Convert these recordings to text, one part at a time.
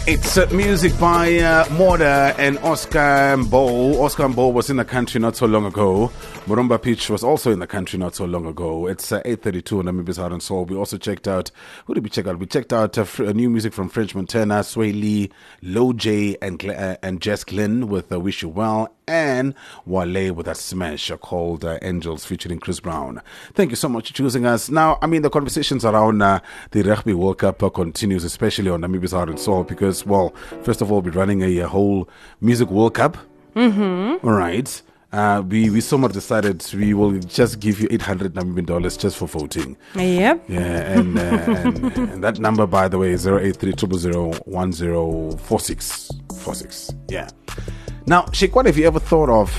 It's music by Morda and Oscar Mbo. Oscar Mbo was in the country not so long ago. Murumba Pitch was also in the country not so long ago. It's 8:32 on Namibi's Heart and Soul. We also checked out, who did we check out? We checked out new music from French Montana, Sway Lee, Low J, and Jess Glynn with Wish You Well, and Wale with a smash called Angels featuring Chris Brown. Thank you so much for choosing us. Now, I mean, the conversations around the Rugby World Cup continues, especially on Namibi's Heart and Soul, because, well, first of all, we're running a whole music World Cup. Mm-hmm. All right. We somewhat decided we will just give you $800 Namibian just for voting. Yep. Yeah, and that number, by the way, is 083-000-1046. Yeah. Now, Sheikh, what have you ever thought of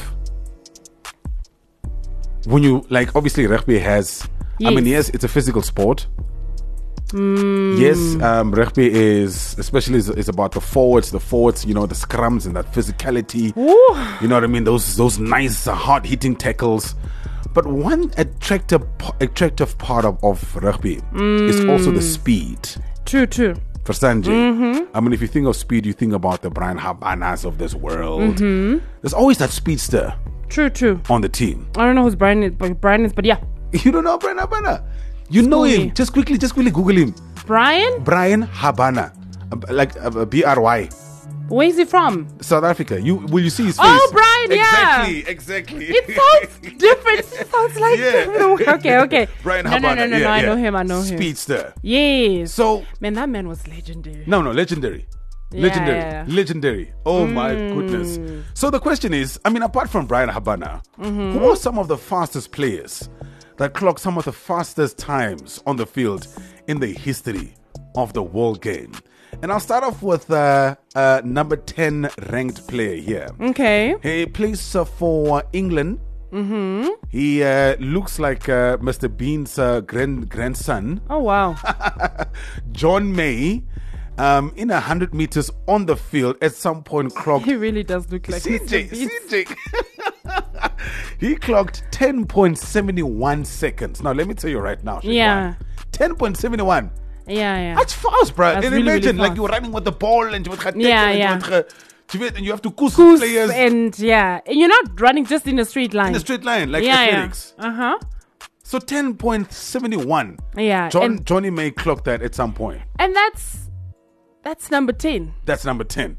when you, like, obviously rugby has, yes. I mean, yes, it's a physical sport. Yes, rugby is, especially is about the forwards, you know, the scrums and that physicality. Ooh. You know what I mean? Those nice, hard-hitting tackles. But one attractive part of rugby is also the speed. True. For Sanjay, mm-hmm. I mean, if you think of speed, you think about the Brian Habanas of this world. Mm-hmm. There's always that speedster. True. On the team. I don't know who's Brian is, but yeah. You don't know Brian Habana? You know him. Just quickly Google him. Brian Habana. Like B-R-Y. Where is he from? South Africa. Will you see his face? Oh, Brian, yeah. Exactly. It sounds different. It sounds like Okay. Brian Habana. No, I know him. Speedster. Yes. So, man, that man was legendary. No, legendary. Yeah. Legendary. Oh my goodness. So the question is, I mean, apart from Brian Habana, who are some of the fastest players that clocked some of the fastest times on the field in the history of the world game? And I'll start off with number 10 ranked player here. Okay. He plays for England. Mm-hmm. He looks like Mr. Bean's grandson. Oh, wow. John May. In 100 meters on the field, at some point clocked. He really does look like CJ. He clocked 10.71 seconds. Now, let me tell you right now. Yeah. 10.71. Yeah. That's fast, bro. That's and really, imagine, really like, you're running with the ball and you and you have to goose players. And you're not running just in a straight line. In a straight line, like athletics. Yeah. Uh-huh. So 10.71. Yeah. Johnny May clocked that at some point. And that's number 10. That's number 10.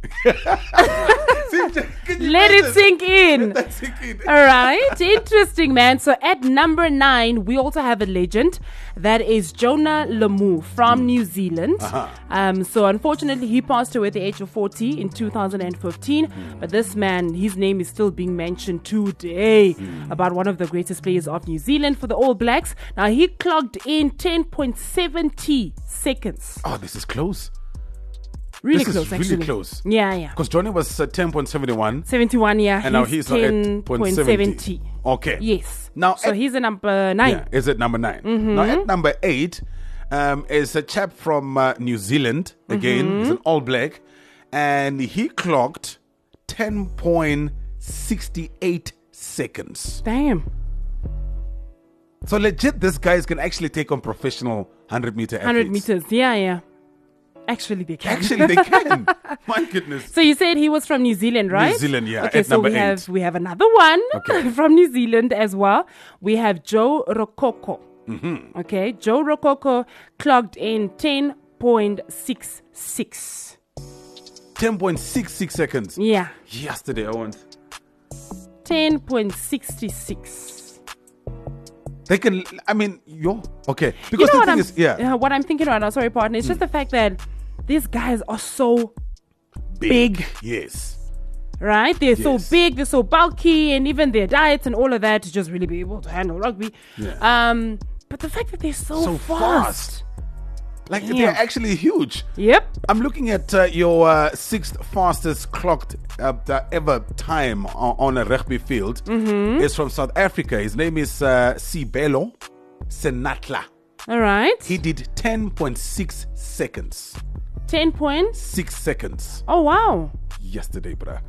Let it sink in. Let that sink in. All right. Interesting, man. So at number 9, we also have a legend. That is Jonah Lomu from New Zealand. Uh-huh. So unfortunately, he passed away at the age of 40 in 2015. But this man, his name is still being mentioned today about one of the greatest players of New Zealand for the All Blacks. Now, he clocked in 10.70 seconds. Oh, this is close. Really this close, is actually. Really close. Yeah. Because Johnny was 10.71. 71, yeah. And now he's 10.70. Okay. Yes. Now, so he's at number 9. Yeah, is at number 9. Mm-hmm. Now, at number 8 is a chap from New Zealand. Again, he's an All Black. And he clocked 10.68 seconds. Damn. So legit, this guys can actually take on professional 100-meter athletes. 100 meters, yeah. Actually, they can. My goodness. So you said he was from New Zealand, right? New Zealand, yeah. Okay, at so number 8. We have another one from New Zealand as well. We have Joe Rokoko. Mm-hmm. Okay, Joe Rokoko clocked in 10.66. 10.66 seconds. Yeah. Yesterday, I went 10.66. They can, I mean, okay. Because the thing is, what I'm thinking right now, sorry, partner, it's just the fact that these guys are so big. Yes. Right? They're so big, they're so bulky, and even their diets and all of that to just really be able to handle rugby. Yeah. But the fact that they're so fast. Like, they're actually huge. Yep. I'm looking at your 6th fastest clocked ever time on a rugby field. Mm-hmm. Is from South Africa. His name is Sibelo Senatla. All right. He did 10.6 seconds. 10.6 seconds. Oh, wow. Yesterday, bruh.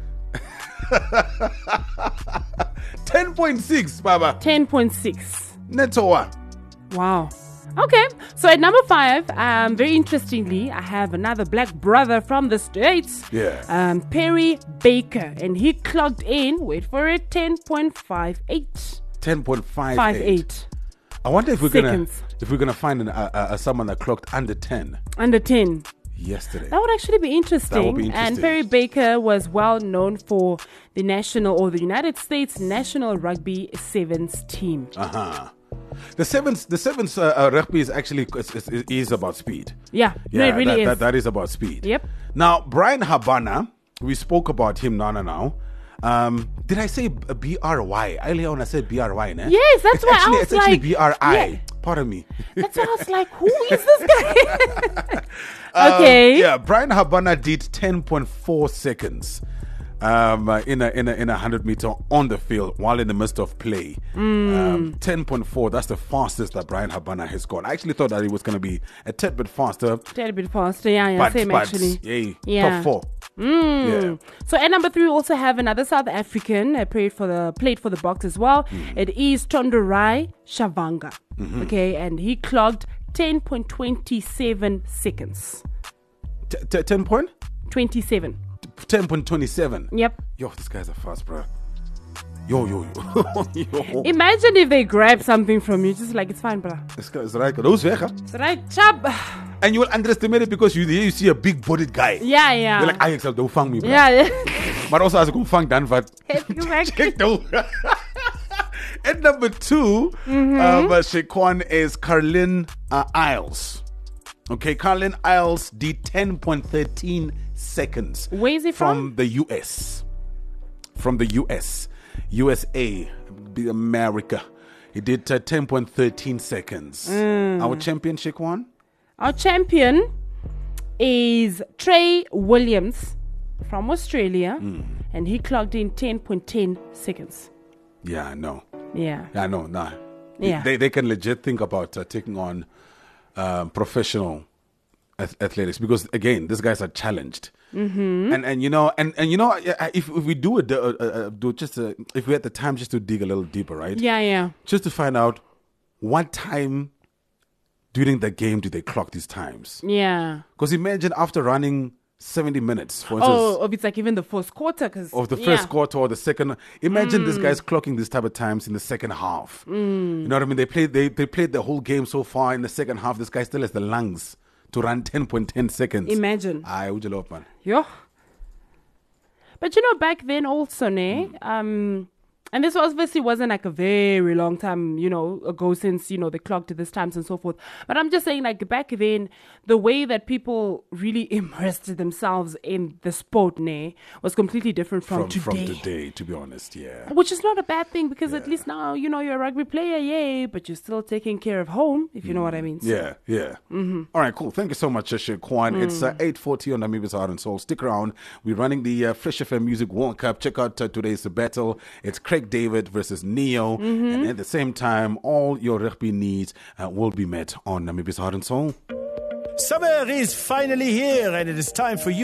10.6, Baba. 10.6. Netoa. Wow. Okay, so at number 5, very interestingly, I have another black brother from the States. Yeah. Perry Baker, and he clocked in, wait for it, 10.58. 10.58. I wonder if we're gonna find someone that clocked under 10. Under 10. Yesterday. That would actually be interesting. That would be interesting. And Perry Baker was well known for the the United States national rugby sevens team. The sevens rugby is actually is about speed. Yeah, no, it really is. That is about speed. Yep. Now, Brian Habana, we spoke about him now. Did I say B-R-Y? Earlier on I said B-R-Y, ne? Yes, that's why I was it's actually like... B-R-I. Yeah. Pardon me. That's why I was like, who is this guy? Okay. Yeah, Brian Habana did 10.4 seconds in a 100 meter on the field while in the midst of play. 10.4, that's the fastest that Brian Habana has gone. I actually thought that it was going to be a tad bit faster. Yeah, same actually. Top 4. Yeah. So at number 3, we also have another South African played for the Boks as well. It is Tondorai Shavanga. Okay, and he clocked 10.27 seconds. 10 point? 27. 10.27. Yep. Yo, this guy's a fast, bro. Yo. Imagine if they grab something from you, just like, it's fine, bro. This guy is right. Those weg, huh? It's right, chub. And you will underestimate it because you see a big-bodied guy. Yeah. You're like, I accept, don't fang me, bro. Yeah. But also, as a fang dan, but Exactly. At number 2, Shequan is Carlin Isles. Okay, Carlin Isles did 10.13 seconds. Where is he from? The US. From the US. USA. America. He did 10.13 seconds. Our champion, Shequan? Our champion is Trey Williams from Australia, and he clocked in 10.10 seconds. Yeah, I know. Yeah. I know. Nah. Yeah. They can legit think about taking on professional athletics because again, these guys are challenged. And you know, if we do it, if we had the time just to dig a little deeper, right? Yeah. Just to find out what time during the game do they clock these times? Yeah. Because imagine after running 70 minutes, for instance. Oh, if it's like even the first quarter. Of the first quarter or the second. Imagine this guy's clocking this type of times in the second half. You know what I mean? They played the whole game so far. In the second half, this guy still has the lungs to run 10.10 seconds. Imagine. Aye, would you love, man? Yeah. But back then also, and this obviously wasn't like a very long time, ago since, they clocked this times and so forth. But I'm just saying, like, back then, the way that people really immersed themselves in the sport, was completely different from today. From today, to be honest, yeah. Which is not a bad thing because at least now, you're a rugby player, yay, but you're still taking care of home, if you know what I mean. So. Yeah. All right, cool. Thank you so much, Shequan. It's 8:40 on Namibia's Heart and Soul. Stick around. We're running the Fresh FM Music World Cup. Check out today's battle. It's Craig David versus Neo, and at the same time, all your rugby needs will be met on Namibia's Heart and Soul. Summer is finally here, and it is time for you